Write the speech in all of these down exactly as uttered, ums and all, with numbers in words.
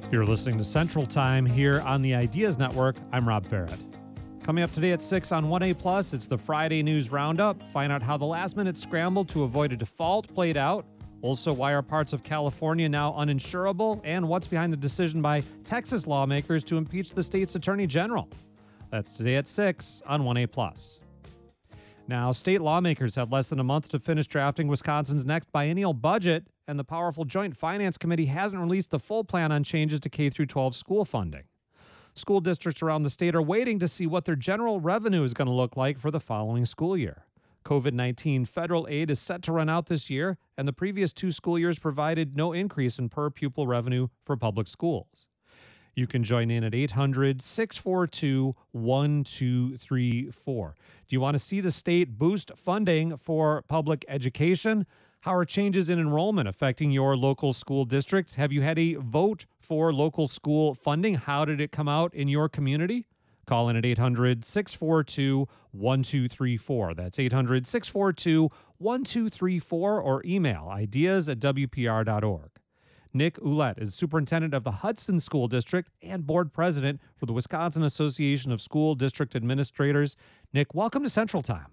You're listening to Central Time here on the Ideas Network. I'm Rob Farrett. Coming up today at six on one A Plus, it's the Friday News Roundup. Find out how the last-minute scramble to avoid a default played out. Also, why are parts of California now uninsurable? And what's behind the decision by Texas lawmakers to impeach the state's attorney general? That's today at six on one A Plus. Now, state lawmakers have less than a month to finish drafting Wisconsin's next biennial budget, and the powerful Joint Finance Committee hasn't released the full plan on changes to K through twelve school funding. School districts around the state are waiting to see what their general revenue is going to look like for the following school year. COVID nineteen federal aid is set to run out this year, and the previous two school years provided no increase in per-pupil revenue for public schools. You can join in at eight hundred, six four two, one two three four. Do you want to see the state boost funding for public education? How are changes in enrollment affecting your local school districts? Have you had a vote for local school funding? How did it come out in your community? Call in at eight hundred, six four two, one two three four. That's eight hundred, six four two, one two three four, or email ideas at w p r dot org. Nick Ouellette is superintendent of the Hudson School District and board president for the Wisconsin Association of School District Administrators. Nick, welcome to Central Time.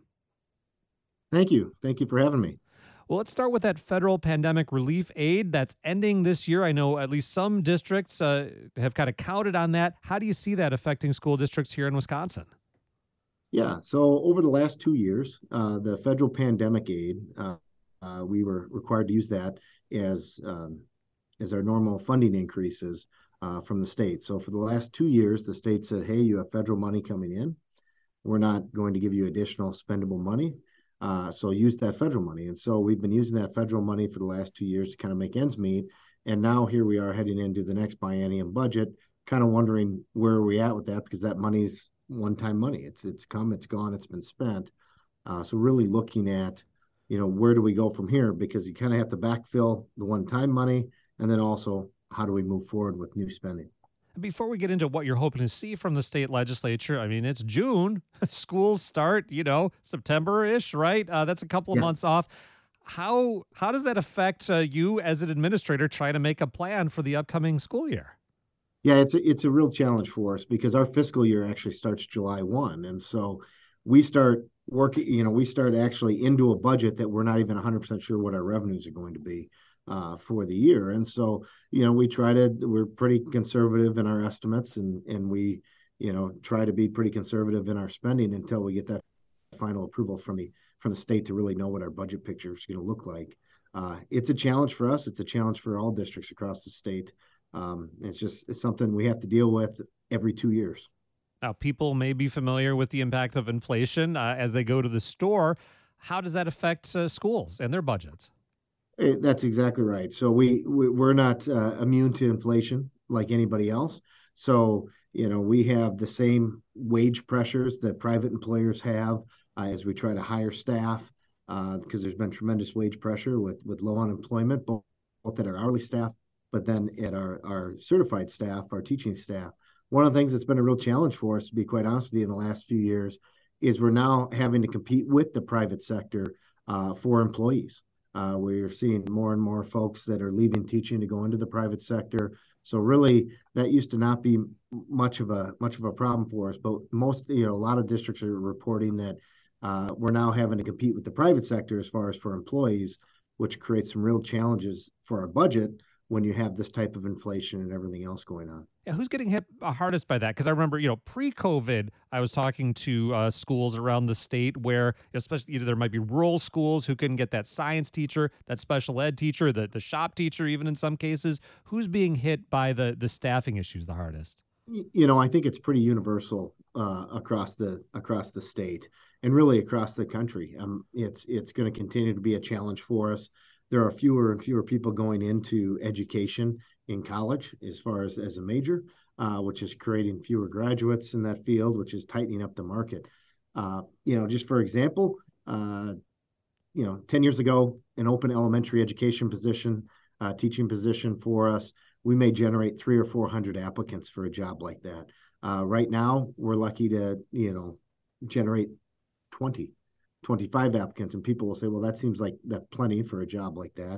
Thank you. Thank you for having me. Well, let's start with that federal pandemic relief aid that's ending this year. I know at least some districts uh, have kind of counted on that. How do you see that affecting school districts here in Wisconsin? Yeah, so over the last two years, uh, the federal pandemic aid, uh, uh, we were required to use that as um, as our normal funding increases uh, from the state. So for the last two years, the state said, hey, you have federal money coming in. We're not going to give you additional spendable money. Uh, so use that federal money. And so we've been using that federal money for the last two years to kind of make ends meet. And now here we are heading into the next biennium budget, kind of wondering where are we at with that, because that money's one-time money. It's it's come, it's gone, it's been spent. Uh, so really looking at, you know, where do we go from here? Because you kind of have to backfill the one-time money, and then also how do we move forward with new spending? Before we get into what you're hoping to see from the state legislature, I mean, it's June. Schools start, you know, September-ish, right? Uh, that's a couple of Yeah. months off. How how does that affect uh, you as an administrator trying to make a plan for the upcoming school year? Yeah, it's a, it's a real challenge for us because our fiscal year actually starts July first. And so we start working, you know, we start actually into a budget that we're not even one hundred percent sure what our revenues are going to be uh, for the year. And so, you know, we try to, we're pretty conservative in our estimates, and, and we, you know, try to be pretty conservative in our spending until we get that final approval from the, from the state to really know what our budget picture is going to look like. Uh, it's a challenge for us. It's a challenge for all districts across the state. Um, it's just it's something we have to deal with every two years. Now, people may be familiar with the impact of inflation uh, as they go to the store. How does that affect uh, schools and their budgets? Eh, That's exactly right. So we, we we're not uh, immune to inflation like anybody else. So you know we have the same wage pressures that private employers have uh, as we try to hire staff uh, because there's been tremendous wage pressure with with low unemployment, both, both at our hourly staff, but then at our our certified staff, our teaching staff. One of the things that's been a real challenge for us, to be quite honest with you, in the last few years, is we're now having to compete with the private sector uh, for employees. Uh, we're seeing more and more folks that are leaving teaching to go into the private sector. So really, that used to not be much of a much of a problem for us. But most, you know, a lot of districts are reporting that uh, we're now having to compete with the private sector as far as for employees, which creates some real challenges for our budget when you have this type of inflation and everything else going on. Yeah, who's getting hit uh, hardest by that? Because I remember, you know, pre-COVID, I was talking to uh, schools around the state where, especially either there might be rural schools who couldn't get that science teacher, that special ed teacher, the, the shop teacher, even in some cases. Who's being hit by the the staffing issues the hardest? Y- You know, I think it's pretty universal uh, across the across the state and really across the country. Um, it's it's going to continue to be a challenge for us. There are fewer and fewer people going into education in college as far as as a major, uh, which is creating fewer graduates in that field, which is tightening up the market. Uh, you know, just for example, uh, you know, ten years ago, an open elementary education position, uh, teaching position for us, we may generate three or four hundred applicants for a job like that. Uh, right now, we're lucky to, you know, generate twenty, twenty-five applicants, and people will say, well, that seems like that plenty for a job like that.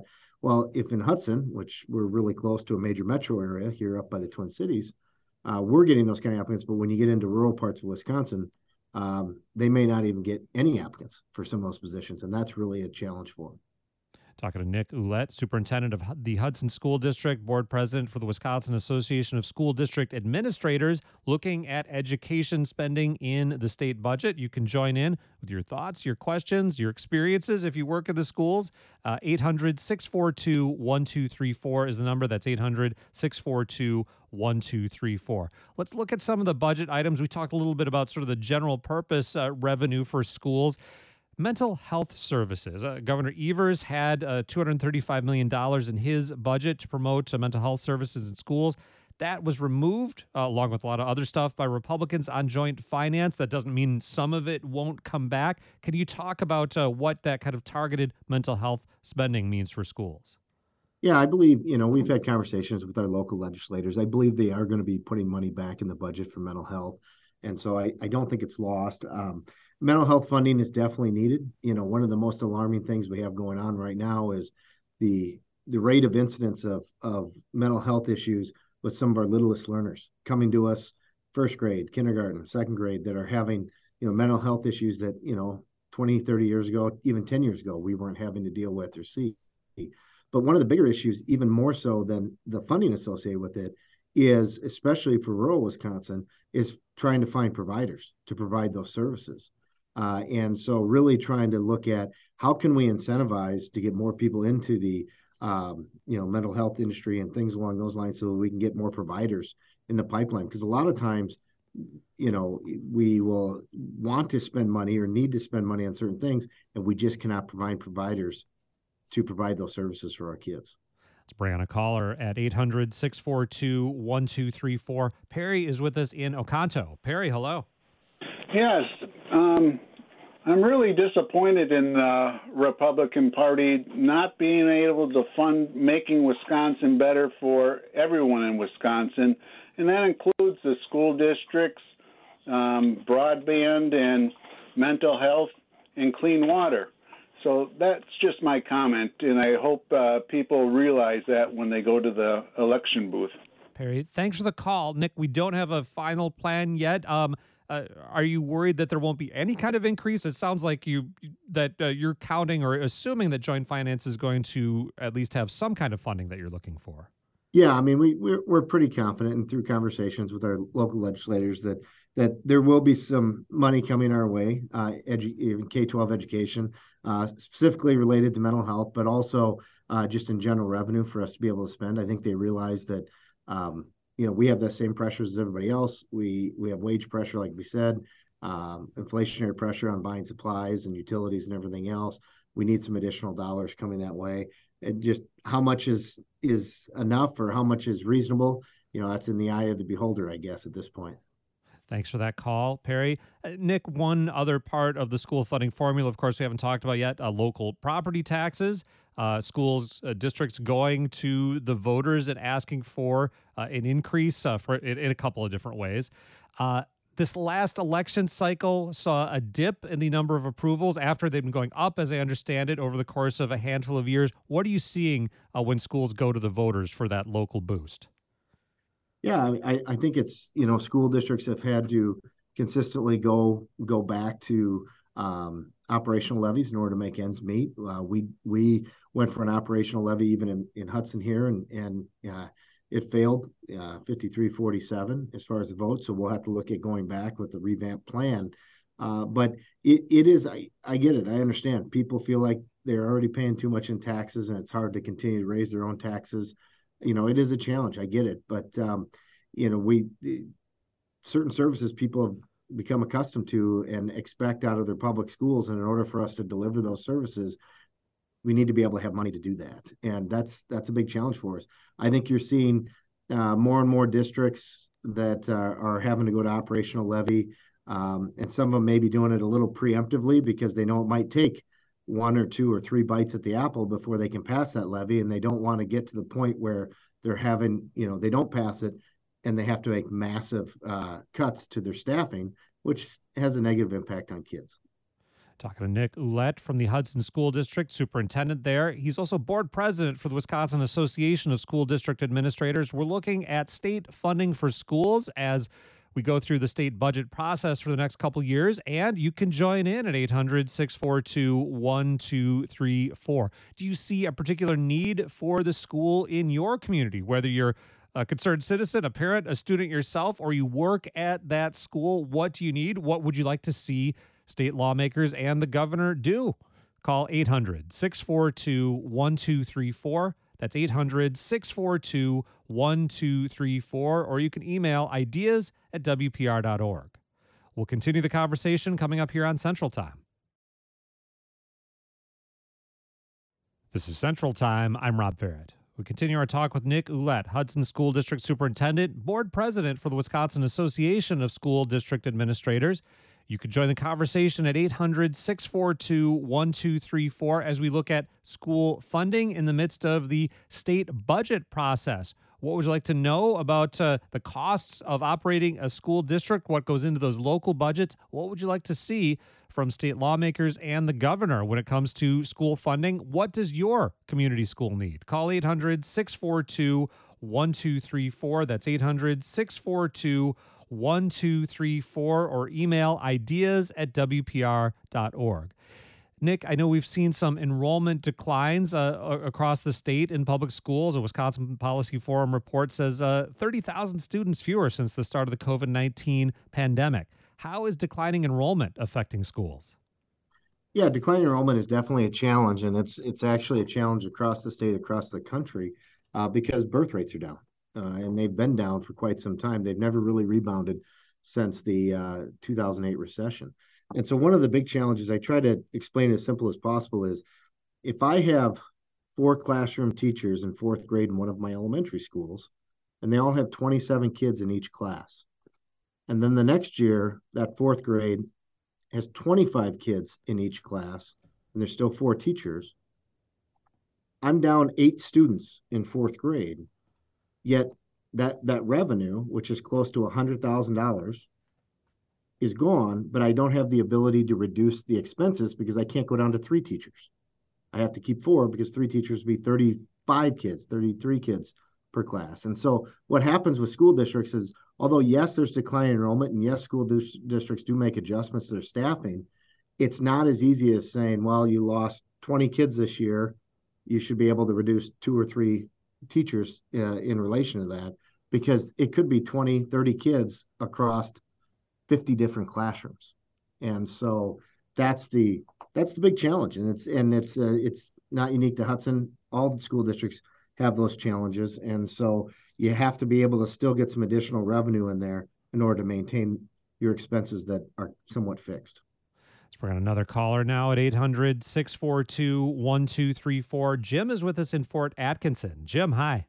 Well, if in Hudson, which we're really close to a major metro area here up by the Twin Cities, uh, we're getting those kind of applicants. But when you get into rural parts of Wisconsin, um, they may not even get any applicants for some of those positions. And that's really a challenge for them. Talking to Nick Ouellette, superintendent of the Hudson School District, board president for the Wisconsin Association of School District Administrators, looking at education spending in the state budget. You can join in with your thoughts, your questions, your experiences if you work in the schools. Uh, eight hundred, six four two, one two three four is the number. That's eight hundred, six four two, one two three four. Let's look at some of the budget items. We talked a little bit about sort of the general purpose uh, revenue for schools. Mental health services. Uh, Governor Evers had uh, two hundred thirty-five million dollars in his budget to promote uh, mental health services in schools. That was removed, uh, along with a lot of other stuff, by Republicans on joint finance. That doesn't mean some of it won't come back. Can you talk about uh, what that kind of targeted mental health spending means for schools? Yeah, I believe, you know, we've had conversations with our local legislators. I believe they are going to be putting money back in the budget for mental health. And so I, I don't think it's lost. Um, mental health funding is definitely needed. You know, one of the most alarming things we have going on right now is the the rate of incidence of, of mental health issues with some of our littlest learners coming to us first grade, kindergarten, second grade, that are having, you know, mental health issues that, you know, twenty, thirty years ago, even ten years ago, we weren't having to deal with or see. But one of the bigger issues, even more so than the funding associated with it, is, especially for rural Wisconsin, is trying to find providers to provide those services. Uh, and so really trying to look at how can we incentivize to get more people into the um, you know, mental health industry and things along those lines so that we can get more providers in the pipeline. Because a lot of times, you know, we will want to spend money or need to spend money on certain things, and we just cannot provide providers to provide those services for our kids. It's Brianna Caller at eight hundred, six four two, one two three four. Perry is with us in Oconto. Perry, hello. Yes. Um, I'm really disappointed in the Republican Party not being able to fund making Wisconsin better for everyone in Wisconsin, and that includes the school districts, um, broadband, and mental health, and clean water. So that's just my comment, and I hope uh, people realize that when they go to the election booth. Perry, thanks for the call. Nick, we don't have a final plan yet. Um, uh, are you worried that there won't be any kind of increase? It sounds like you that uh, you're counting or assuming that joint finance is going to at least have some kind of funding that you're looking for. Yeah, I mean, we we're, we're pretty confident, and through conversations with our local legislators, that that there will be some money coming our way, uh, edu- K twelve education, uh, specifically related to mental health, but also uh, just in general revenue for us to be able to spend. I think they realize that, um, you know, we have the same pressures as everybody else. We we have wage pressure, like we said, um, inflationary pressure on buying supplies and utilities and everything else. We need some additional dollars coming that way. And just how much is is enough or how much is reasonable, you know, that's in the eye of the beholder, I guess, at this point. Thanks for that call, Perry. Uh, Nick, one other part of the school funding formula, of course, we haven't talked about yet, uh, local property taxes. Uh, schools, uh, districts going to the voters and asking for uh, an increase uh, for in, in a couple of different ways. Uh, this last election cycle saw a dip in the number of approvals after they've been going up, as I understand it, over the course of a handful of years. What are you seeing uh, when schools go to the voters for that local boost? Yeah, I, I think it's, you know, school districts have had to consistently go go back to um, operational levies in order to make ends meet. Uh, we we went for an operational levy even in, in Hudson here, and and uh, it failed uh, fifty-three forty-seven as far as the vote. So we'll have to look at going back with the revamped plan. Uh, but it it is I, I get it. I understand. People feel like they're already paying too much in taxes, and it's hard to continue to raise their own taxes. You know, it is a challenge. I get it. But, um, you know, we certain services people have become accustomed to and expect out of their public schools. And in order for us to deliver those services, we need to be able to have money to do that. And that's that's a big challenge for us. I think you're seeing uh, more and more districts that uh, are having to go to operational levy. Um, and some of them may be doing it a little preemptively because they know it might take one or two or three bites at the apple before they can pass that levy, and they don't want to get to the point where they're having, you know, they don't pass it and they have to make massive uh, cuts to their staffing, which has a negative impact on kids. Talking to Nick Ouellette from the Hudson School District, superintendent there. He's also board president for the Wisconsin Association of School District Administrators. We're looking at state funding for schools as we go through the state budget process for the next couple years, and you can join in at eight hundred, six four two, one two three four. Do you see a particular need for the school in your community, whether you're a concerned citizen, a parent, a student yourself, or you work at that school? What do you need? What would you like to see state lawmakers and the governor do? Call eight hundred, six four two, one two three four. That's eight hundred, six four two, one two three four, or you can email ideas at W P R dot org. We'll continue the conversation coming up here on Central Time. This is Central Time. I'm Rob Barrett. We continue our talk with Nick Ouellette, Hudson School District Superintendent, board president for the Wisconsin Association of School District Administrators. You can join the conversation at eight hundred, six four two, one two three four as we look at school funding in the midst of the state budget process. What would you like to know about uh, the costs of operating a school district? What goes into those local budgets? What would you like to see from state lawmakers and the governor when it comes to school funding? What does your community school need? Call eight hundred, six four two, one two three four. That's eight hundred, six four two, one two three four, or email ideas at W P R dot org. Nick, I know we've seen some enrollment declines uh, across the state in public schools. A Wisconsin Policy Forum report says uh, thirty thousand students fewer since the start of the COVID nineteen pandemic. How is declining enrollment affecting schools? Yeah, declining enrollment is definitely a challenge, and it's it's actually a challenge across the state, across the country, uh, because birth rates are down, uh, and they've been down for quite some time. They've never really rebounded since the uh, two thousand eight recession. And so one of the big challenges, I try to explain as simple as possible, is if I have four classroom teachers in fourth grade in one of my elementary schools, and they all have twenty-seven kids in each class, and then the next year, that fourth grade has twenty-five kids in each class, and there's still four teachers, I'm down eight students in fourth grade. Yet that, that revenue, which is close to one hundred thousand dollars, is gone, but I don't have the ability to reduce the expenses because I can't go down to three teachers. I have to keep four because three teachers would be thirty-five kids, thirty-three kids per class. And so what happens with school districts is, although yes, there's decline in enrollment, and yes, school dis- districts do make adjustments to their staffing, it's not as easy as saying, well, you lost twenty kids this year, you should be able to reduce two or three teachers uh, in relation to that, because it could be twenty, thirty kids across fifty different classrooms. And so that's the that's the big challenge, and it's and it's uh, it's not unique to Hudson. All school districts have those challenges, and so you have to be able to still get some additional revenue in there in order to maintain your expenses that are somewhat fixed. Let's bring on another caller now at eight hundred, six four two, one two three four. Jim is with us in Fort Atkinson. Jim, hi.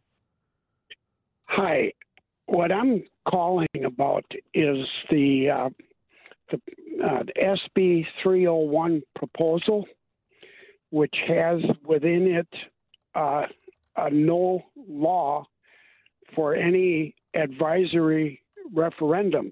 Hi. What I'm calling about is the, uh, the uh, S B three oh one proposal, which has within it uh, a no law for any advisory referendums.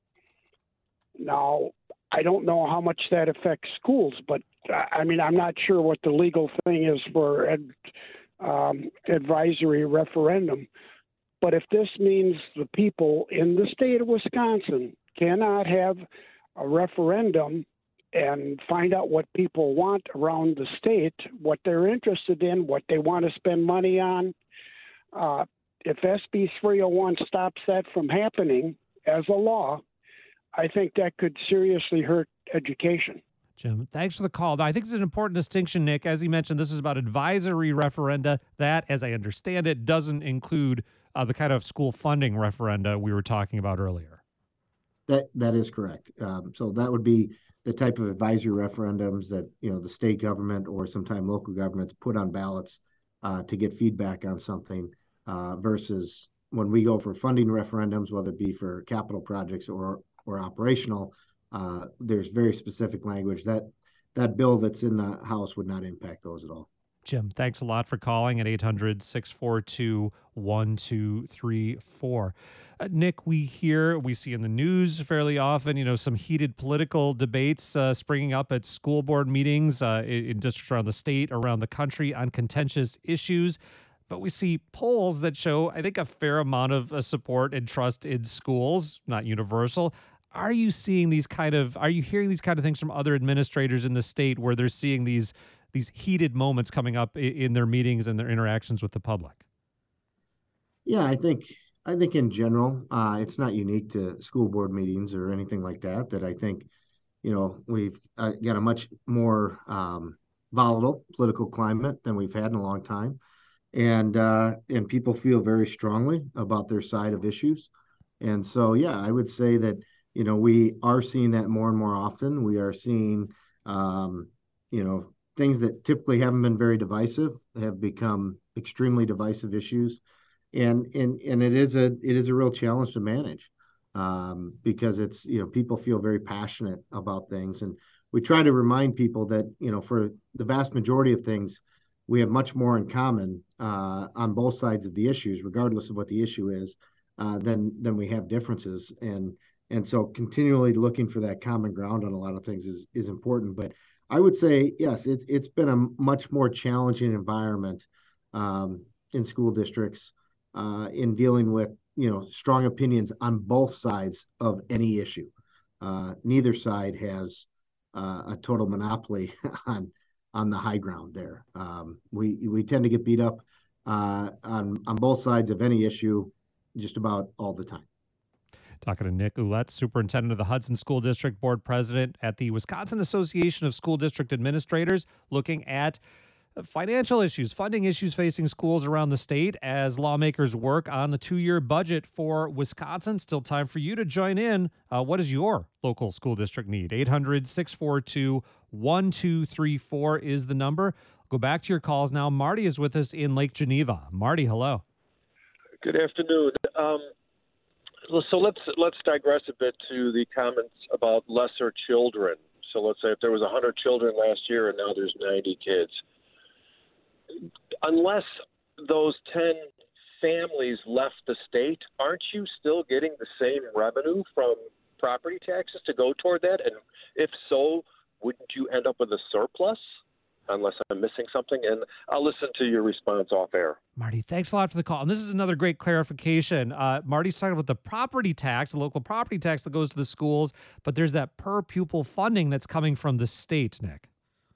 Now, I don't know how much that affects schools, but I mean, I'm not sure what the legal thing is for ad, um, advisory referendum. But if this means the people in the state of Wisconsin cannot have a referendum and find out what people want around the state, what they're interested in, what they want to spend money on, uh, if S B three oh one stops that from happening as a law, I think that could seriously hurt education. Jim, thanks for the call. I think it's an important distinction, Nick. As you mentioned, this is about advisory referenda. That, as I understand it, doesn't include uh, the kind of school funding referenda we were talking about earlier. That that is correct. Um, so that would be the type of advisory referendums that, you know, the state government or sometime local governments put on ballots uh, to get feedback on something, uh, versus when we go for funding referendums, whether it be for capital projects or or operational, uh, there's very specific language that that bill that's in the House would not impact those at all. Jim, thanks a lot for calling at eight hundred, six four two, one two three four. Uh, Nick, we hear, we see in the news fairly often, you know, some heated political debates uh, springing up at school board meetings uh, in, in districts around the state, around the country on contentious issues. But we see polls that show, I think, a fair amount of uh, support and trust in schools, not universal. Are you seeing these kind of, are you hearing these kind of things from other administrators in the state where they're seeing these these heated moments coming up in their meetings and their interactions with the public? Yeah, I think I think in general, uh, it's not unique to school board meetings or anything like that. That I think, you know, we've uh, got a much more um, volatile political climate than we've had in a long time, and uh, and people feel very strongly about their side of issues, and so yeah, I would say that you know we are seeing that more and more often. We are seeing, um, you know. things that typically haven't been very divisive have become extremely divisive issues, and and and it is a it is a real challenge to manage, um, because it's you know people feel very passionate about things, and we try to remind people that you know for the vast majority of things, we have much more in common uh, on both sides of the issues, regardless of what the issue is, uh, than than we have differences, and and so continually looking for that common ground on a lot of things is is important, but. I would say, yes, it's it's been a much more challenging environment um, in school districts uh, in dealing with, you know, strong opinions on both sides of any issue. Uh, neither side has uh, a total monopoly on on the high ground there. Um, we we tend to get beat up uh, on on both sides of any issue just about all the time. Talking to Nick Ouellette, superintendent of the Hudson School District, board president at the Wisconsin Association of School District Administrators, looking at financial issues, funding issues facing schools around the state as lawmakers work on the two-year budget for Wisconsin. Still time for you to join in. Uh, what does your local school district need? eight hundred, six four two, one two three four is the number. Go back to your calls now. Marty is with us in Lake Geneva. Marty, hello. Good afternoon. Um, So let's let's digress a bit to the comments about lesser children. So let's say if there was one hundred children last year and now there's ninety kids. Unless those ten families left the state, aren't you still getting the same revenue from property taxes to go toward that? And if so, wouldn't you end up with a surplus? Unless I'm missing something, and I'll listen to your response off air. Marty, thanks a lot for the call. And this is another great clarification. Uh, Marty's talking about the property tax, the local property tax that goes to the schools, but there's that per pupil funding that's coming from the state, Nick.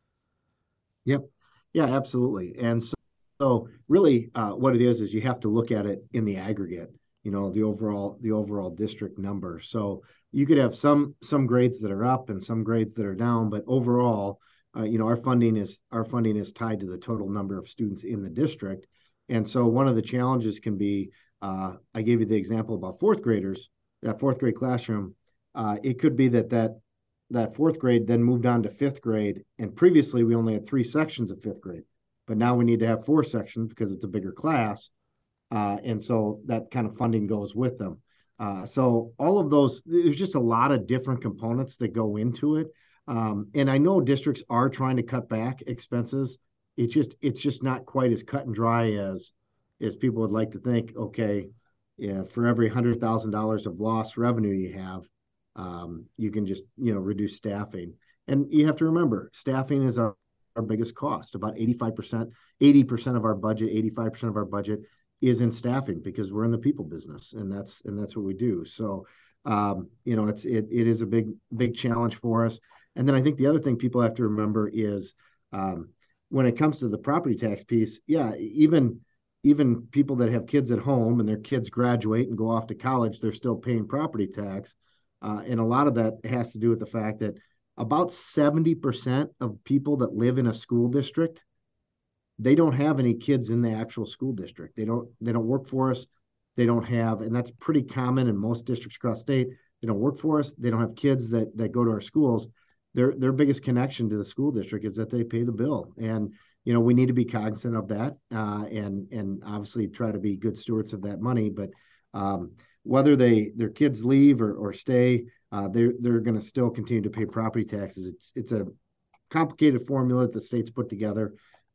Yep. Yeah, absolutely. And so, so really uh, what it is, is you have to look at it in the aggregate, you know, the overall, the overall district number. So you could have some, some grades that are up and some grades that are down, but overall, Uh, you know, our funding is our funding is tied to the total number of students in the district, and so one of the challenges can be. Uh, I gave you the example about fourth graders. That fourth grade classroom, uh, it could be that that that fourth grade then moved on to fifth grade, and previously we only had three sections of fifth grade, but now we need to have four sections because it's a bigger class, uh, and so that kind of funding goes with them. Uh, so all of those, there's just a lot of different components that go into it. Um, and I know districts are trying to cut back expenses. It's just it's just not quite as cut and dry as as people would like to think. Okay, yeah, for every hundred thousand dollars of lost revenue you have, um, you can just you know reduce staffing. And you have to remember, staffing is our, our biggest cost. About eighty-five percent, eighty percent of our budget, eighty-five percent of our budget is in staffing because we're in the people business, and that's and that's what we do. So um, you know it's it it is a big big challenge for us. And then I think the other thing people have to remember is um, when it comes to the property tax piece, yeah, even even people that have kids at home and their kids graduate and go off to college, they're still paying property tax. Uh, and a lot of that has to do with the fact that about seventy percent of people that live in a school district, they don't have any kids in the actual school district. They don't they don't work for us. They don't have, and that's pretty common in most districts across state. They don't work for us. They don't have kids that that go to our schools. Their their biggest connection to the school district is that they pay the bill, and you know we need to be cognizant of that, uh, and and obviously try to be good stewards of that money. But um, whether they their kids leave or or stay, uh, they're they're going to still continue to pay property taxes. It's it's a complicated formula that the state's put together,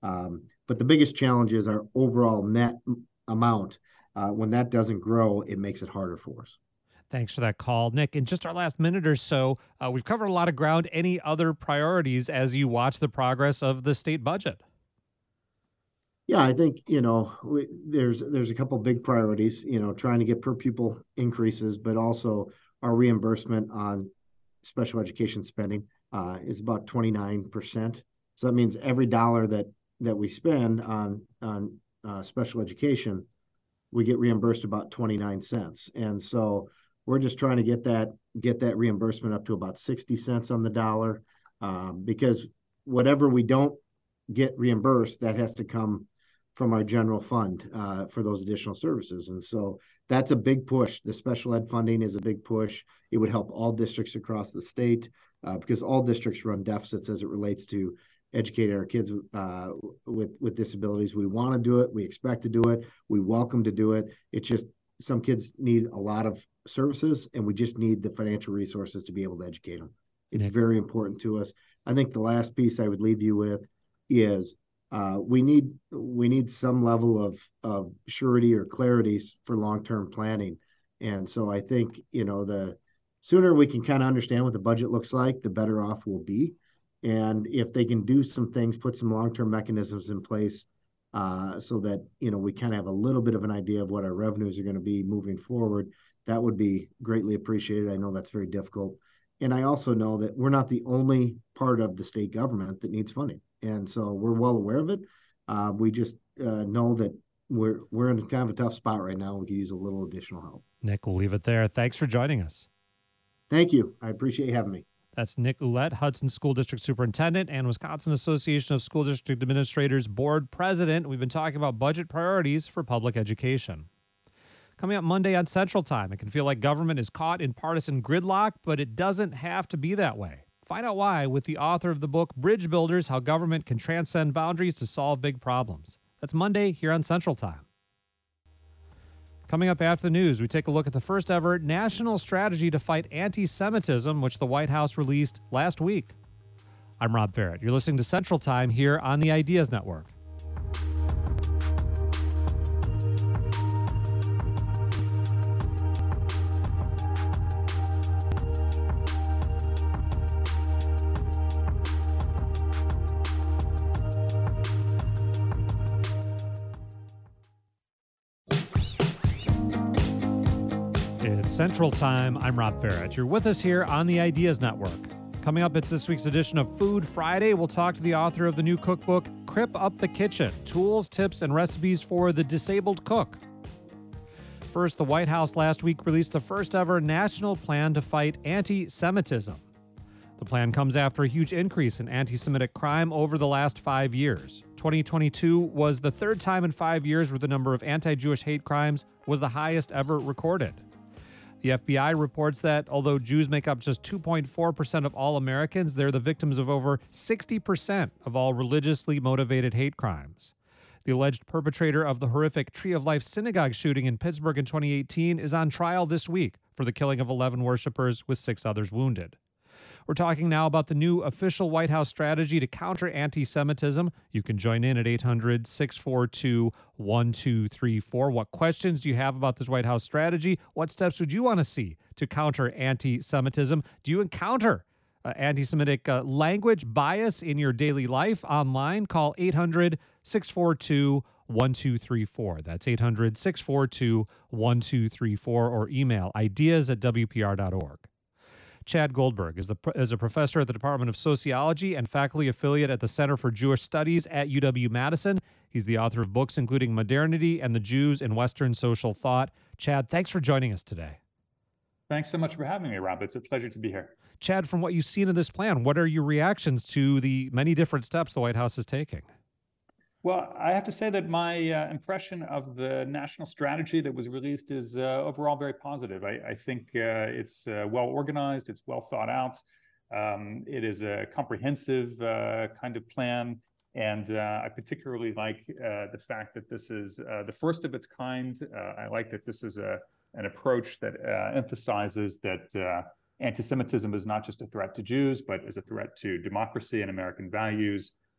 Um, but the biggest challenge is our overall net amount. Uh, when that doesn't grow, it makes it harder for us. Thanks for that call, Nick. In just our last minute or so, uh, we've covered a lot of ground. Any other priorities as you watch the progress of the state budget? Yeah, I think, you know, we, there's there's a couple big priorities, you know, trying to get per pupil increases, but also our reimbursement on special education spending uh, is about twenty-nine percent. So that means every dollar that that we spend on on uh, special education, we get reimbursed about twenty-nine cents. And so we're just trying to get that get that reimbursement up to about sixty cents on the dollar, um, because whatever we don't get reimbursed, that has to come from our general fund uh, for those additional services. And so that's a big push. The special ed funding is a big push. It would help all districts across the state uh, because all districts run deficits as it relates to educating our kids uh, with, with disabilities. We want to do it. We expect to do it. We welcome to do it. It's just some kids need a lot of services, and we just need the financial resources to be able to educate them. It's Nick. very important to us. I think the last piece I would leave you with is Uh, we need we need some level of of surety or clarity for long-term planning. And so I think, you know, the sooner we can kind of understand what the budget looks like, the better off we'll be. And if they can do some things, put some long-term mechanisms in place uh, so that, you know, we kind of have a little bit of an idea of what our revenues are going to be moving forward, that would be greatly appreciated. I know that's very difficult. And I also know that we're not the only part of the state government that needs funding. And so we're well aware of it. Uh, we just uh, know that we're we're in kind of a tough spot right now. We could use a little additional help. Nick, we'll leave it there. Thanks for joining us. Thank you. I appreciate you having me. That's Nick Ouellette, Hudson School District Superintendent and Wisconsin Association of School District Administrators Board President. We've been talking about budget priorities for public education. Coming up Monday on Central Time, it can feel like government is caught in partisan gridlock, but it doesn't have to be that way. Find out why with the author of the book, Bridge Builders, How Government Can Transcend Boundaries to Solve Big Problems. That's Monday here on Central Time. Coming up after the news, we take a look at the first ever national strategy to fight anti-Semitism, which the White House released last week. I'm Rob Barrett. You're listening to Central Time here on the Ideas Network. Central Time. I'm Rob Barrett. You're with us here on the Ideas Network. Coming up, it's this week's edition of Food Friday. We'll talk to the author of the new cookbook, Crip Up the Kitchen, Tools, Tips, and Recipes for the Disabled Cook. First, the White House last week released the first ever national plan to fight anti-Semitism. The plan comes after a huge increase in anti-Semitic crime over the last five years. twenty twenty-two was the third time in five years where the number of anti-Jewish hate crimes was the highest ever recorded. The F B I reports that although Jews make up just two point four percent of all Americans, they're the victims of over sixty percent of all religiously motivated hate crimes. The alleged perpetrator of the horrific Tree of Life synagogue shooting in Pittsburgh in twenty eighteen is on trial this week for the killing of eleven worshipers with six others wounded. We're talking now about the new official White House strategy to counter anti-Semitism. You can join in at eight hundred, six four two, one two three four. What questions do you have about this White House strategy? What steps would you want to see to counter anti-Semitism? Do you encounter uh, anti-Semitic uh, language bias in your daily life online? Call eight hundred, six four two, one two three four. That's eight hundred, six four two, one two three four, or email ideas at w p r dot org. Chad Goldberg is, the, is a professor at the Department of Sociology and faculty affiliate at the Center for Jewish Studies at U W-Madison. He's the author of books including Modernity and the Jews in Western Social Thought. Chad, thanks for joining us today. Thanks so much for having me, Rob. It's a pleasure to be here. Chad, from what you've seen of this plan, what are your reactions to the many different steps the White House is taking? Well, I have to say that my uh, impression of the national strategy that was released is uh, overall very positive. I, I think uh, it's uh, well organized, it's well thought out. Um, it is a comprehensive uh, kind of plan. And uh, I particularly like uh, the fact that this is uh, the first of its kind. Uh, I like that this is a, an approach that uh, emphasizes that uh, anti-Semitism is not just a threat to Jews, but is a threat to democracy and American values.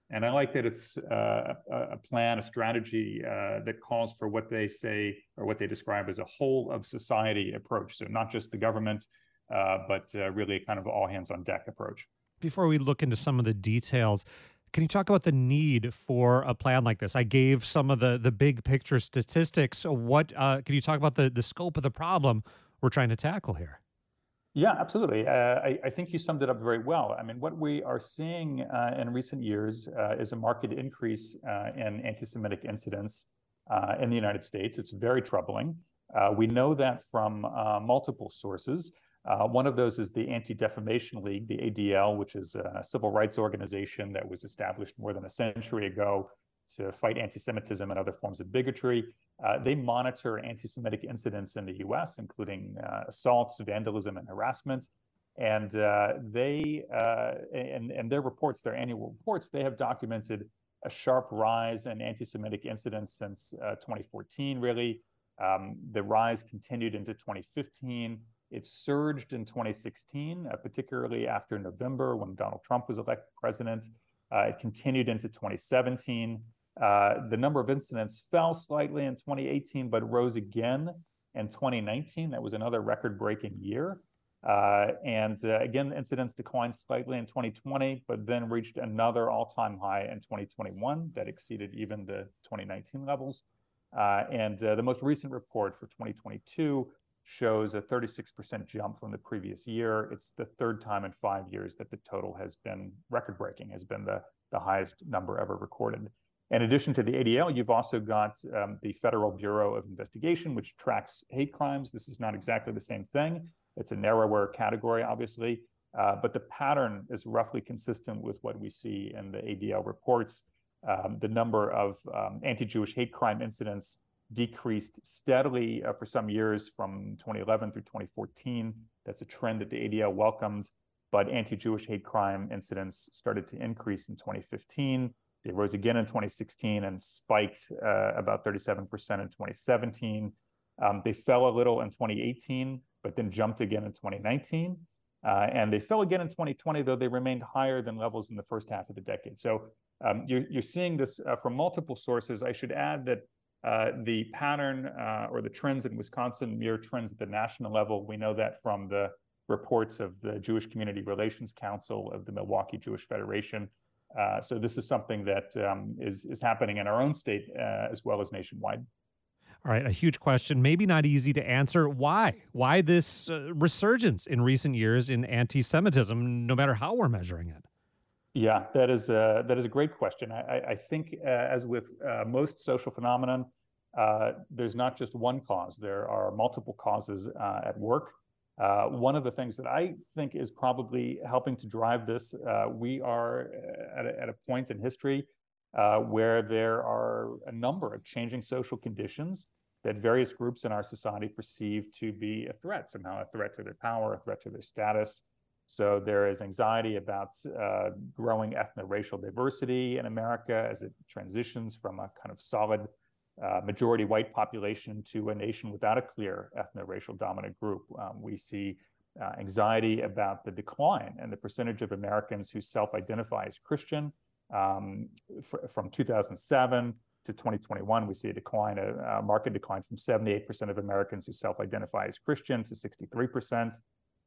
And I like that it's uh, a, a plan, a strategy uh, that calls for what they say or what they describe as a whole of society approach. So not just the government, uh, but uh, really kind of all hands on deck approach. Before we look into some of the details, can you talk about the need for a plan like this? I gave some of the the big picture statistics. What uh, can you talk about the the scope of the problem we're trying to tackle here? Yeah, absolutely. Uh, I, I think you summed it up very well. I mean, what we are seeing uh, in recent years uh, is a marked increase uh, in anti-Semitic incidents uh, in the United States. It's very troubling. Uh, we know that from uh, multiple sources. Uh, one of those is the Anti-Defamation League, the A D L, which is a civil rights organization that was established more than a century ago to fight anti-Semitism and other forms of bigotry. Uh, they monitor anti-Semitic incidents in the U S, including uh, assaults, vandalism, and harassment. And uh, they, uh, and, and their reports, their annual reports, they have documented a sharp rise in anti-Semitic incidents since uh, twenty fourteen, really. Um, the rise continued into twenty fifteen. It surged in twenty sixteen, uh, particularly after November when Donald Trump was elected president. Uh, it continued into twenty seventeen. Uh, the number of incidents fell slightly in twenty eighteen, but rose again in twenty nineteen. That was another record-breaking year. Uh, and uh, again, incidents declined slightly in twenty twenty, but then reached another all-time high in twenty twenty-one that exceeded even the twenty nineteen levels. Uh, and uh, the most recent report for twenty twenty-two shows a thirty-six percent jump from the previous year. It's the third time in five years that the total has been record-breaking, has been the, the highest number ever recorded. In addition to the A D L, you've also got um, the Federal Bureau of Investigation, which tracks hate crimes. This is not exactly the same thing. It's a narrower category, obviously, uh, but the pattern is roughly consistent with what we see in the A D L reports. Um, the number of um, anti-Jewish hate crime incidents decreased steadily uh, for some years from twenty eleven through twenty fourteen. That's a trend that the A D L welcomed, but anti-Jewish hate crime incidents started to increase in twenty fifteen. They rose again in twenty sixteen and spiked uh, about thirty-seven percent in twenty seventeen. Um, they fell a little in twenty eighteen, but then jumped again in twenty nineteen. Uh, and they fell again in twenty twenty, though they remained higher than levels in the first half of the decade. So um, you're, you're seeing this uh, from multiple sources. I should add that uh, the pattern uh, or the trends in Wisconsin mirror trends at the national level. We know that from the reports of the Jewish Community Relations Council of the Milwaukee Jewish Federation. Uh, so this is something that um, is, is happening in our own state uh, as well as nationwide. All right, a huge question, maybe not easy to answer. Why? Why this uh, resurgence in recent years in anti-Semitism, no matter how we're measuring it? Yeah, that is a, that is a great question. I, I think uh, as with uh, most social phenomenon, uh, there's not just one cause. There are multiple causes uh, at work. Uh, one of the things that I think is probably helping to drive this, uh, we are at a, at a point in history uh, where there are a number of changing social conditions that various groups in our society perceive to be a threat, somehow a threat to their power, a threat to their status. So there is anxiety about uh, growing ethno-racial diversity in America as it transitions from a kind of solid Uh, majority white population to a nation without a clear ethno-racial dominant group. Um, we see uh, anxiety about the decline and the percentage of Americans who self-identify as Christian. Um, from two thousand seven to twenty twenty-one, we see a decline, a, a market decline from seventy-eight percent of Americans who self-identify as Christian to sixty-three percent.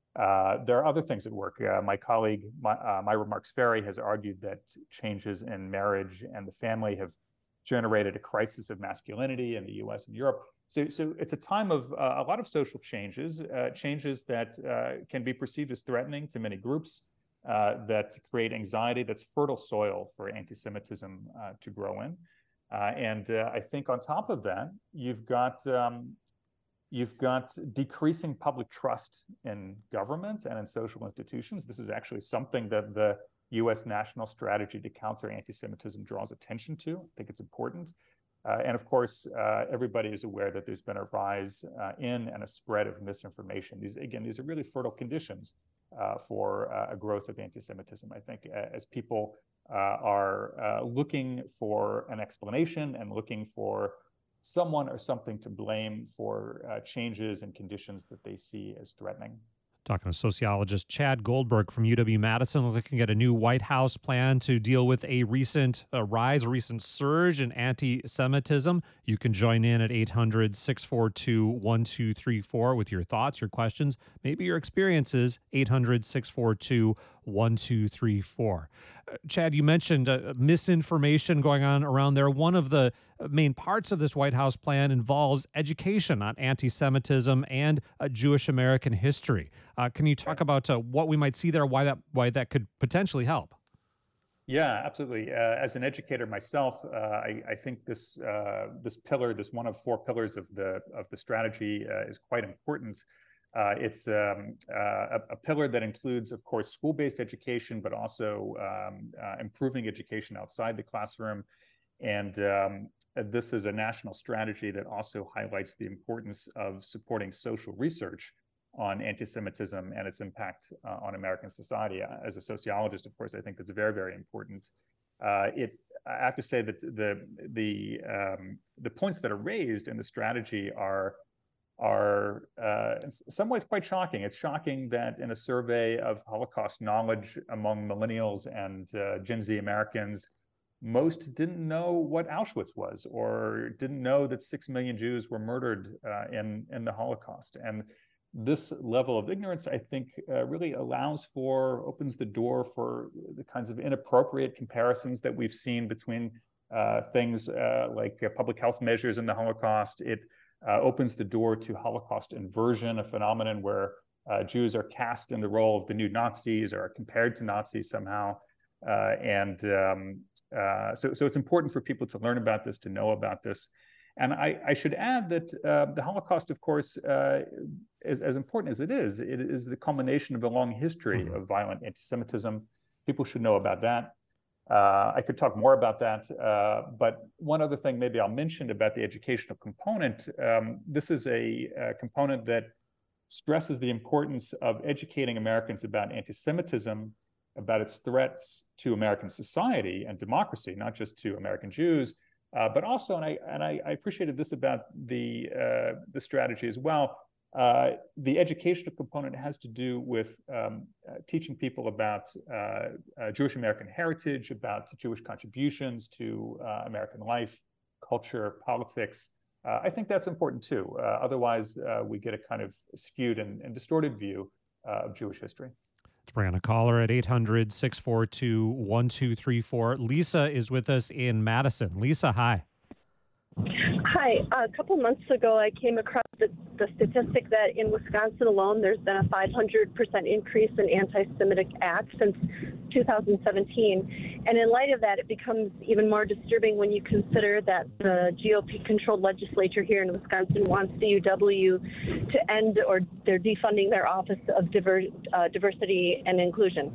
Uh, there are other things at work. Uh, my colleague, my, uh, Myra Marks Ferry, has argued that changes in marriage and the family have generated a crisis of masculinity in the U S and Europe. So, so it's a time of uh, a lot of social changes, uh, changes that uh, can be perceived as threatening to many groups, uh, that create anxiety, that's fertile soil for anti-Semitism uh, to grow in. Uh, and uh, I think on top of that, you've got um, you've got decreasing public trust in government and in social institutions. This is actually something that the U S national strategy to counter anti-Semitism draws attention to. I think it's important. Uh, and of course, uh, everybody is aware that there's been a rise uh, in and a spread of misinformation. These, again, these are really fertile conditions uh, for uh, a growth of anti-Semitism. I think uh, as people uh, are uh, looking for an explanation and looking for someone or something to blame for uh, changes and conditions that they see as threatening. Talking to sociologist Chad Goldberg from U W-Madison, looking at a new White House plan to deal with a recent uh, rise, a recent surge in anti-Semitism. You can join in at eight hundred, six four two, one two three four with your thoughts, your questions, maybe your experiences, eight hundred, six four two, one two three four. Uh, Chad, you mentioned uh, misinformation going on around there. One of the main parts of this White House plan involves education on anti-Semitism and uh, Jewish American history. Uh, can you talk about uh, what we might see there, why that why that could potentially help? Yeah, absolutely. Uh, as an educator myself, uh, I, I think this uh, this pillar, this one of four pillars of the of the strategy, uh, is quite important. Uh, it's um, uh, a, a pillar that includes, of course, school-based education, but also um, uh, improving education outside the classroom. And um, this is a national strategy that also highlights the importance of supporting social research on anti-Semitism and its impact uh, on American society. As a sociologist, of course, I think that's very, very important. Uh, it, I have to say that the the um, the points that are raised in the strategy are are uh, in some ways quite shocking. It's shocking that in a survey of Holocaust knowledge among millennials and uh, Gen Z Americans, most didn't know what Auschwitz was, or didn't know that six million Jews were murdered uh, in in the Holocaust. And this level of ignorance, I think, uh, really allows for, opens the door for the kinds of inappropriate comparisons that we've seen between uh, things uh, like uh, public health measures in the Holocaust. It uh, opens the door to Holocaust inversion, a phenomenon where uh, Jews are cast in the role of the new Nazis or are compared to Nazis somehow. Uh, and um, uh, so, so it's important for people to learn about this, to know about this. And I, I should add that uh, the Holocaust, of course, uh, is, as important as it is, it is the culmination of a long history mm-hmm. of violent anti-Semitism. People should know about that. Uh, I could talk more about that, uh, but one other thing maybe I'll mention about the educational component. Um, this is a, a component that stresses the importance of educating Americans about anti-Semitism, about its threats to American society and democracy, not just to American Jews, Uh, but also, and I and I, I appreciated this about the uh, the strategy as well. Uh, the educational component has to do with um, uh, teaching people about uh, uh, Jewish American heritage, about Jewish contributions to uh, American life, culture, politics. Uh, I think that's important too. Uh, otherwise, uh, we get a kind of skewed and, and distorted view uh, of Jewish history. Let's bring on a caller at eight hundred, six four two, one two three four. Lisa is with us in Madison. Lisa, hi. Hi. A couple months ago, I came across the, the statistic that in Wisconsin alone, there's been a five hundred percent increase in anti-Semitic acts since two thousand seventeen. And in light of that, it becomes even more disturbing when you consider that the G O P-controlled legislature here in Wisconsin wants the U W to end, or they're defunding their Office of Diver, uh, Diversity and Inclusion.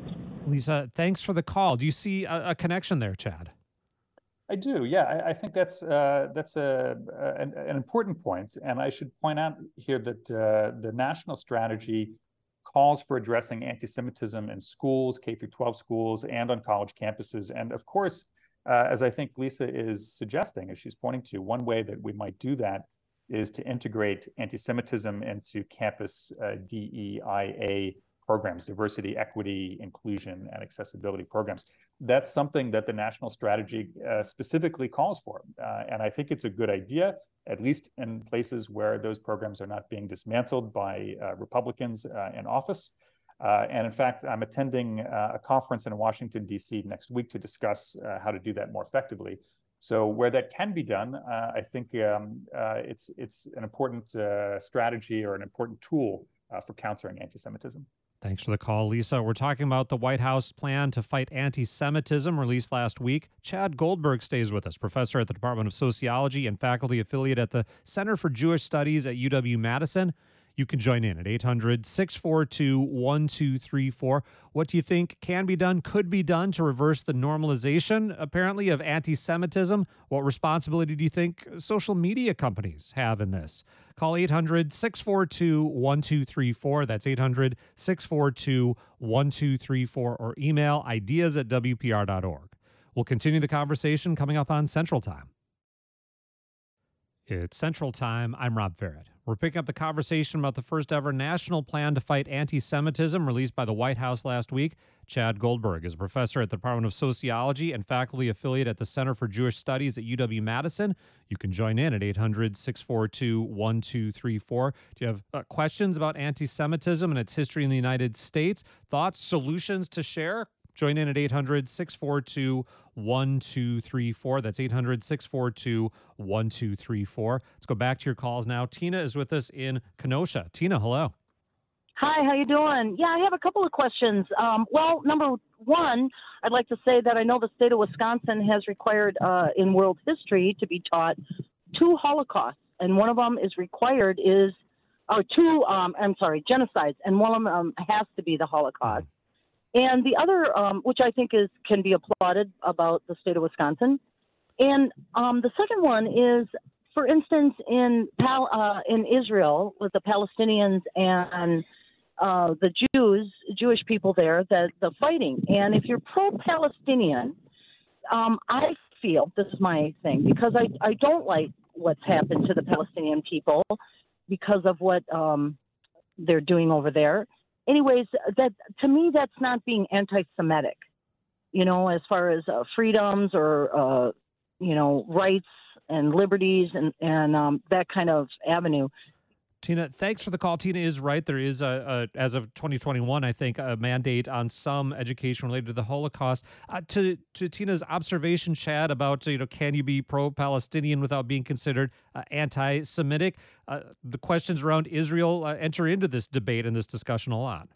Lisa, thanks for the call. Do you see a, a connection there, Chad? I do, yeah. I, I think that's uh, that's a, a an, an important point, and I should point out here that uh, the national strategy calls for addressing anti-Semitism in schools, K through twelve schools, and on college campuses. And of course, uh, as I think Lisa is suggesting, as she's pointing to, one way that we might do that is to integrate anti-Semitism into campus uh, D E I A programs, diversity, equity, inclusion, and accessibility programs. That's something that the national strategy uh, specifically calls for. Uh, and I think it's a good idea, at least in places where those programs are not being dismantled by uh, Republicans uh, in office. Uh, and in fact, I'm attending uh, a conference in Washington, D C next week to discuss uh, how to do that more effectively. So where that can be done, uh, I think um, uh, it's, it's an important uh, strategy or an important tool uh, for countering anti-Semitism. Thanks for the call, Lisa. We're talking about the White House plan to fight anti-Semitism released last week. Chad Goldberg stays with us, professor at the Department of Sociology and faculty affiliate at the Center for Jewish Studies at U W-Madison. You can join in at eight hundred, six four two, one two three four. What do you think can be done, could be done to reverse the normalization, apparently, of anti-Semitism? What responsibility do you think social media companies have in this? Call eight hundred, six four two, one two three four. That's eight hundred, six four two, one two three four, or email ideas at W P R dot org. We'll continue the conversation coming up on Central Time. It's Central Time. I'm Rob Farrett. We're picking up the conversation about the first ever national plan to fight anti-Semitism released by the White House last week. Chad Goldberg is a professor at the Department of Sociology and faculty affiliate at the Center for Jewish Studies at U W-Madison. You can join in at eight hundred, six four two, one two three four. Do you have uh, questions about anti-Semitism and its history in the United States? Thoughts, solutions to share? Join in at eight hundred, six four two, one two three four. That's eight hundred, six four two, one two three four. Let's go back to your calls now. Tina is with us in Kenosha. Tina, hello. Hi, how you doing? Yeah, I have a couple of questions. Um, well, number one, I'd like to say that I know the state of Wisconsin has required uh, in world history to be taught two Holocausts, and one of them is required is, or two, um, I'm sorry, genocides, and one of them um, has to be the Holocaust. And the other, um, which I think is can be applauded about the state of Wisconsin. And um, the second one is, for instance, in Pal- uh, in Israel with the Palestinians and uh, the Jews, Jewish people there, that the fighting. And if you're pro-Palestinian, um, I feel, this is my thing, because I, I don't like what's happened to the Palestinian people because of what um, they're doing over there. Anyways, that to me, that's not being anti-Semitic, you know, as far as uh, freedoms or, uh, you know, rights and liberties and, and um, that kind of avenue. Tina, thanks for the call. Tina is right. There is, a, a as of twenty twenty-one, I think, a mandate on some education related to the Holocaust. Uh, to to Tina's observation, Chad, about, you know, can you be pro-Palestinian without being considered uh, anti-Semitic? Uh, the questions around Israel uh, enter into this debate and this discussion a lot.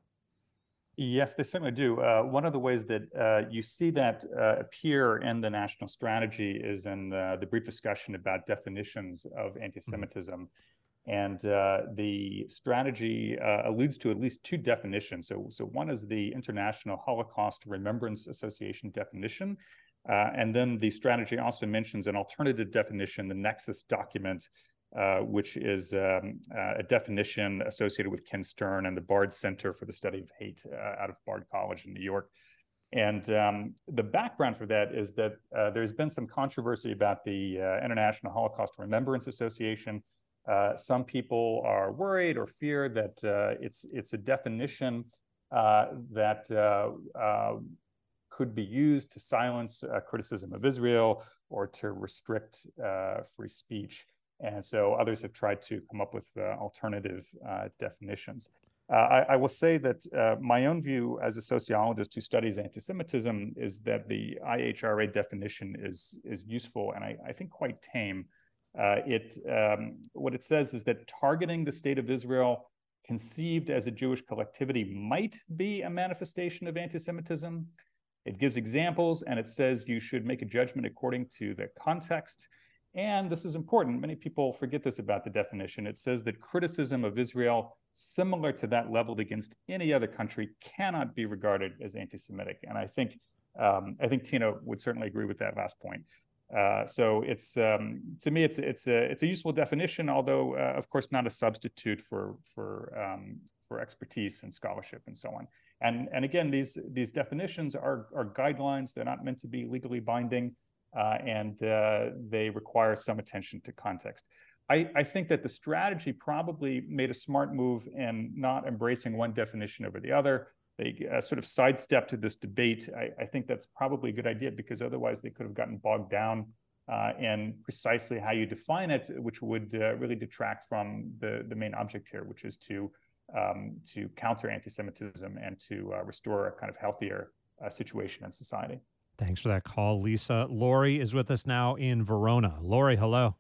Yes, they certainly do. Uh, one of the ways that uh, you see that uh, appear in the national strategy is in uh, the brief discussion about definitions of anti-Semitism. Mm-hmm. And uh, the strategy uh, alludes to at least two definitions. So, so one is the International Holocaust Remembrance Association definition. Uh, and then the strategy also mentions an alternative definition, the Nexus document, uh, which is um, uh, a definition associated with Ken Stern and the Bard Center for the Study of Hate uh, out of Bard College in New York. And um, the background for that is that uh, there's been some controversy about the uh, International Holocaust Remembrance Association. Uh, some people are worried or fear that uh, it's it's a definition uh, that uh, uh, could be used to silence uh, criticism of Israel or to restrict uh, free speech. And so others have tried to come up with uh, alternative uh, definitions. Uh, I, I will say that uh, my own view as a sociologist who studies anti-Semitism is that the I H R A definition is, is useful and I, I think quite tame. Uh, it um, what it says is that targeting the state of Israel conceived as a Jewish collectivity might be a manifestation of anti-Semitism. It gives examples and it says you should make a judgment according to the context. And this is important. Many people forget this about the definition. It says that criticism of Israel similar to that leveled against any other country cannot be regarded as anti-Semitic. And I think um, I think Tina would certainly agree with that last point. Uh, so it's um, to me it's it's a it's a useful definition, although uh, of course not a substitute for for um, for expertise and scholarship and so on. And and again, these these definitions are are guidelines. They're not meant to be legally binding, uh, and uh, they require some attention to context. I, I think that the strategy probably made a smart move in not embracing one definition over the other. They uh, sort of sidestepped this debate. I, I think that's probably a good idea because otherwise they could have gotten bogged down uh, in precisely how you define it, which would uh, really detract from the, the main object here, which is to um, to counter anti-Semitism and to uh, restore a kind of healthier uh, situation in society. Thanks for that call, Lisa. Lori is with us now in Verona. Lori, hello.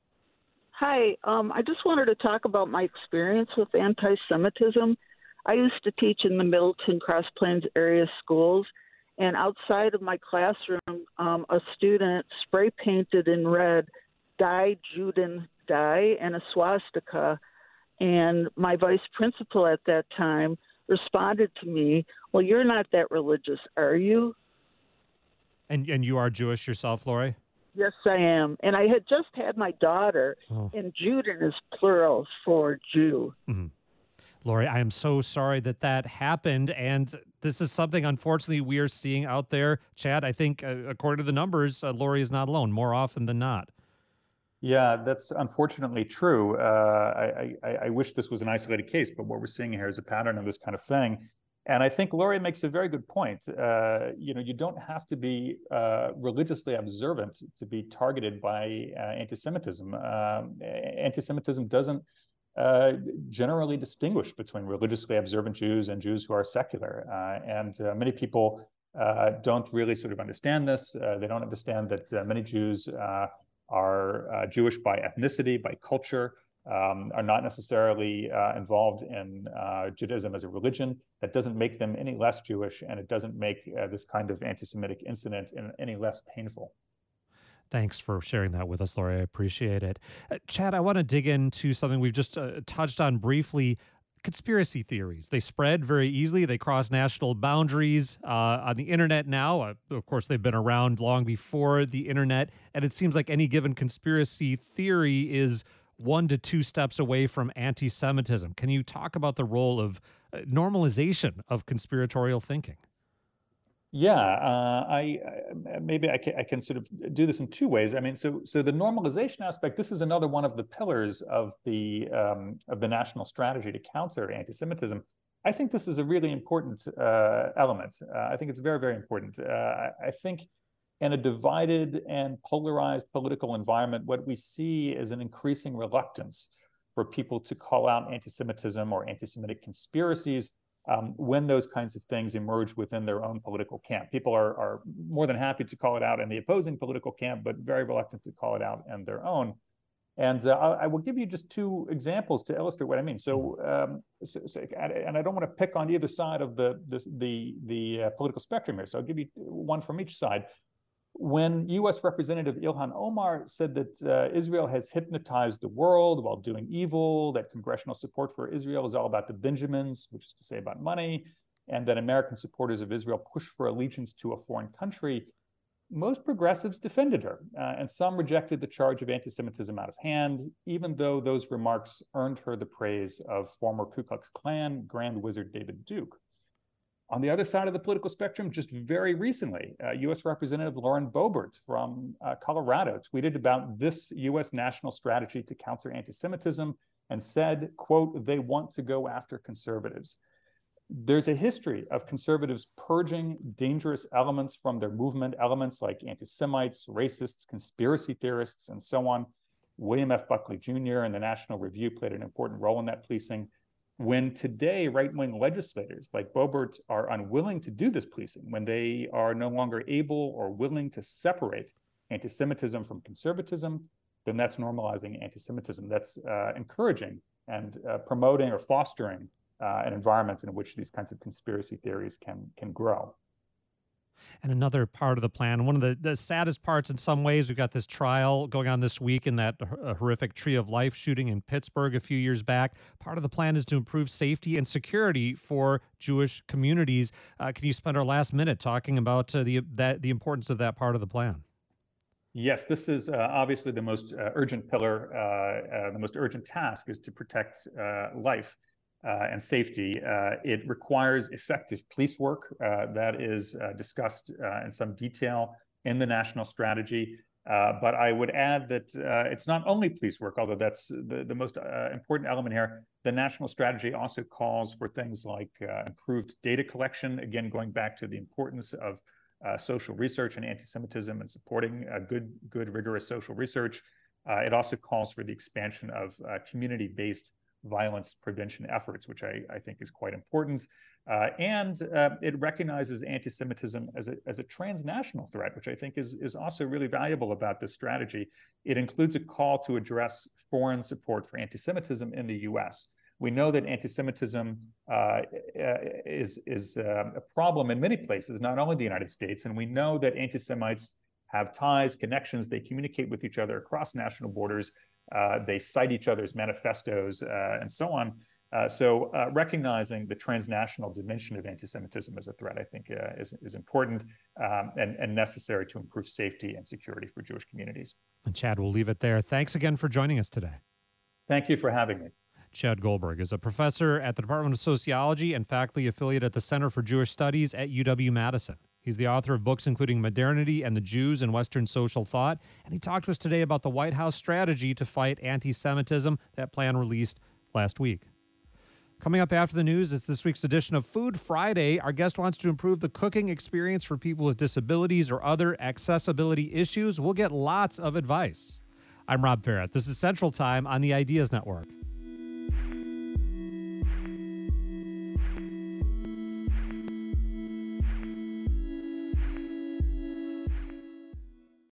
Hi. Um, I just wanted to talk about my experience with anti-Semitism. I used to teach in the Middleton Cross Plains area schools, and outside of my classroom, um, a student spray painted in red, Die Juden Die, and a swastika. And my vice principal at that time responded to me, well, you're not that religious, are you? And and you are Jewish yourself, Lori? Yes, I am. And I had just had my daughter, oh. and Juden is plural for Jew. Mm-hmm. Lori, I am so sorry that that happened, and this is something, unfortunately, we are seeing out there. Chad, I think, uh, according to the numbers, uh, Lori is not alone, more often than not. Yeah, that's unfortunately true. Uh, I, I, I wish this was an isolated case, but what we're seeing here is a pattern of this kind of thing. And I think Laurie makes a very good point. Uh, you know, you don't have to be uh, religiously observant to be targeted by uh, anti-Semitism. Um, anti-Semitism doesn't uh, generally distinguish between religiously observant Jews and Jews who are secular. Uh, and uh, many people uh, don't really sort of understand this. Uh, they don't understand that uh, many Jews uh, are uh, Jewish by ethnicity, by culture, um, are not necessarily uh, involved in uh, Judaism as a religion. That doesn't make them any less Jewish, and it doesn't make uh, this kind of anti-Semitic incident any less painful. Thanks for sharing that with us, Laurie. I appreciate it. Uh, Chad, I want to dig into something we've just uh, touched on briefly. Conspiracy theories. They spread very easily. They cross national boundaries uh, on the internet now. Uh, of course, they've been around long before the internet. And it seems like any given conspiracy theory is one to two steps away from anti-Semitism. Can you talk about the role of uh, normalization of conspiratorial thinking? Yeah, uh, I, I maybe I can, I can sort of do this in two ways. I mean, so so the normalization aspect. This is another one of the pillars of the um, of the national strategy to counter anti-Semitism. I think this is a really important uh, element. Uh, I think it's very very important. Uh, I, I think in a divided and polarized political environment, what we see is an increasing reluctance for people to call out anti-Semitism or anti-Semitic conspiracies Um, when those kinds of things emerge within their own political camp. People are, are more than happy to call it out in the opposing political camp, but very reluctant to call it out in their own. And uh, I, I will give you just two examples to illustrate what I mean. So, um, so, so and I don't want to pick on either side of the the the, the uh, political spectrum here. So I'll give you one from each side. When U S Representative Ilhan Omar said that uh, Israel has hypnotized the world while doing evil, that congressional support for Israel is all about the Benjamins, which is to say about money, and that American supporters of Israel push for allegiance to a foreign country, most progressives defended her, uh, and some rejected the charge of anti-Semitism out of hand, even though those remarks earned her the praise of former Ku Klux Klan Grand Wizard David Duke. On the other side of the political spectrum, just very recently, uh, U S Representative Lauren Boebert from uh, Colorado tweeted about this U S national strategy to counter anti-Semitism and said, quote, "They want to go after conservatives." There's a history of conservatives purging dangerous elements from their movement, elements like anti-Semites, racists, conspiracy theorists, and so on. William F. Buckley Junior and the National Review played an important role in that policing. When today right-wing legislators like Boebert are unwilling to do this policing, when they are no longer able or willing to separate anti-Semitism from conservatism, then that's normalizing anti-Semitism. That's uh, encouraging and uh, promoting or fostering uh, an environment in which these kinds of conspiracy theories can can grow. And another part of the plan, one of the, the saddest parts in some ways, we've got this trial going on this week in that uh, horrific Tree of Life shooting in Pittsburgh a few years back. Part of the plan is to improve safety and security for Jewish communities. Uh, can you spend our last minute talking about uh, the that the importance of that part of the plan? Yes, this is uh, obviously the most uh, urgent pillar. Uh, uh, the most urgent task is to protect uh, life. Uh, and safety. Uh, it requires effective police work uh, that is uh, discussed uh, in some detail in the national strategy. Uh, but I would add that uh, it's not only police work, although that's the, the most uh, important element here. The national strategy also calls for things like uh, improved data collection, again, going back to the importance of uh, social research and anti-Semitism and supporting uh, good, good, rigorous social research. Uh, it also calls for the expansion of uh, community-based violence prevention efforts, which I, I think is quite important. Uh, and uh, it recognizes anti-Semitism as a, as a transnational threat, which I think is, is also really valuable about this strategy. It includes a call to address foreign support for anti-Semitism in the U S. We know that anti-Semitism uh, is, is uh, a problem in many places, not only the United States, and we know that anti-Semites have ties, connections, they communicate with each other across national borders. Uh, they cite each other's manifestos uh, and so on. Uh, so uh, recognizing the transnational dimension of anti-Semitism as a threat, I think, uh, is, is important um, and, and necessary to improve safety and security for Jewish communities. And Chad, we'll leave it there. Thanks again for joining us today. Thank you for having me. Chad Goldberg is a professor at the Department of Sociology and faculty affiliate at the Center for Jewish Studies at U W Madison. He's the author of books including Modernity and the Jews in Western Social Thought, and he talked to us today about the White House strategy to fight anti-Semitism, that plan released last week. Coming up after the news, it's this week's edition of Food Friday. Our guest wants to improve the cooking experience for people with disabilities or other accessibility issues. We'll get lots of advice. I'm Rob Farrett. This is Central Time on the Ideas Network.